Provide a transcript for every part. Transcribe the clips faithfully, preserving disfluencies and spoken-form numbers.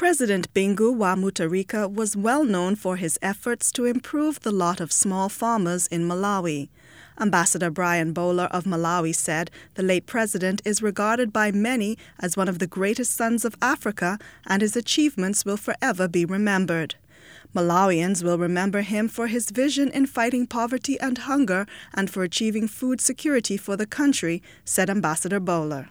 President Bingu wa Mutharika was well known for his efforts to improve the lot of small farmers in Malawi. Ambassador Brian Bowler of Malawi said the late president is regarded by many as one of the greatest sons of Africa, and his achievements will forever be remembered. Malawians will remember him for his vision in fighting poverty and hunger and for achieving food security for the country, said Ambassador Bowler.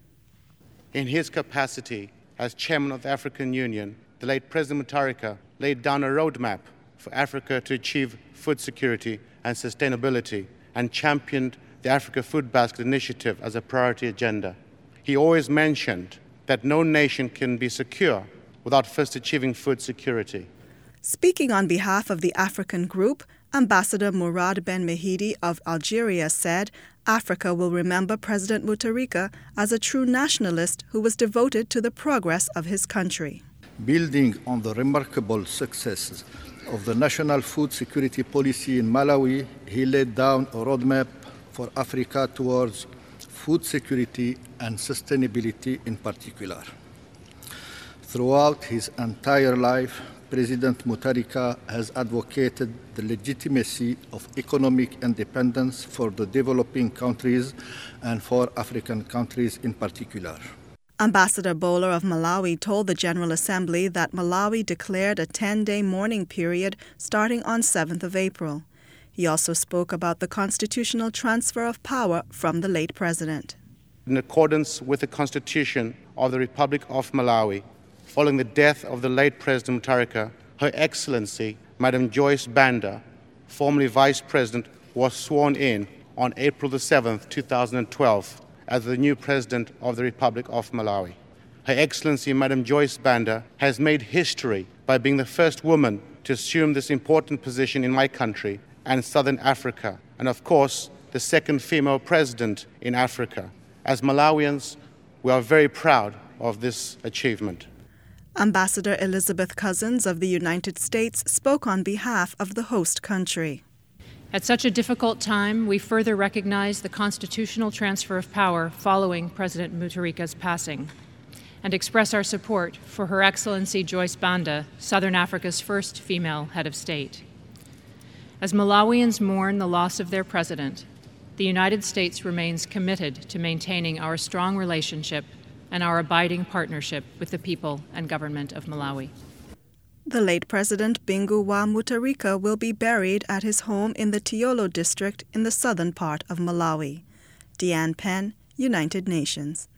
In his capacity as chairman of the African Union, the late President Mutharika laid down a roadmap for Africa to achieve food security and sustainability and championed the Africa Food Basket Initiative as a priority agenda. He always mentioned that no nation can be secure without first achieving food security. Speaking on behalf of the African Group, Ambassador Mourad Ben Mehidi of Algeria said Africa will remember President Mutharika as a true nationalist who was devoted to the progress of his country. Building on the remarkable successes of the national food security policy in Malawi, he laid down a roadmap for Africa towards food security and sustainability in particular. Throughout his entire life, President Mutharika has advocated the legitimacy of economic independence for the developing countries and for African countries in particular. Ambassador Bowler of Malawi told the General Assembly that Malawi declared a ten-day mourning period starting on seventh of April. He also spoke about the constitutional transfer of power from the late president. In accordance with the Constitution of the Republic of Malawi, following the death of the late President Mutharika, Her Excellency, Madam Joyce Banda, formerly Vice President, was sworn in on April the seventh, two thousand twelve, as the new President of the Republic of Malawi. Her Excellency, Madam Joyce Banda, has made history by being the first woman to assume this important position in my country and Southern Africa, and of course, the second female president in Africa. As Malawians, we are very proud of this achievement. Ambassador Elizabeth Cousins of the United States spoke on behalf of the host country. At such a difficult time, we further recognize the constitutional transfer of power following President Mutharika's passing and express our support for Her Excellency Joyce Banda, Southern Africa's first female head of state. As Malawians mourn the loss of their president, the United States remains committed to maintaining our strong relationship and our abiding partnership with the people and government of Malawi. The late President Bingu wa Mutharika will be buried at his home in the Tiolo district in the southern part of Malawi. Deanne Penn, United Nations.